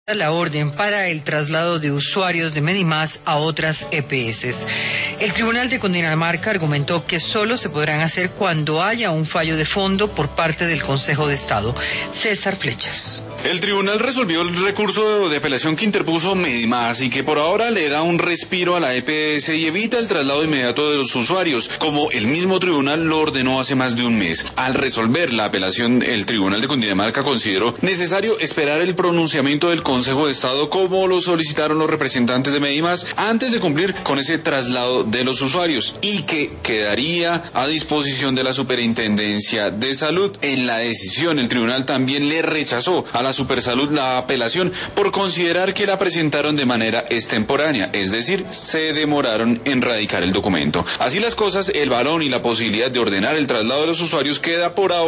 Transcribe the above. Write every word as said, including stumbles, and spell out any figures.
la orden para el traslado de usuarios de Medimás a otras E P S. El Tribunal de Cundinamarca argumentó que solo se podrán hacer cuando haya un fallo de fondo por parte del Consejo de Estado. César Flechas. El tribunal resolvió el recurso de apelación que interpuso Medimás y que por ahora le da un respiro a la E P S y evita el traslado inmediato de los usuarios, como el mismo tribunal lo ordenó hace más de un mes. Al resolver la apelación, el Tribunal de Cundinamarca consideró necesario esperar el pronunciamiento del Consejo de Estado, como lo solicitaron los representantes de Medimás, antes de cumplir con ese traslado de los usuarios, y que quedaría a disposición de la Superintendencia de Salud. En la decisión, el tribunal también le rechazó a la Supersalud la apelación por considerar que la presentaron de manera extemporánea, es decir, se demoraron en radicar el documento. Así las cosas, el balón y la posibilidad de ordenar el traslado de los usuarios queda por ahora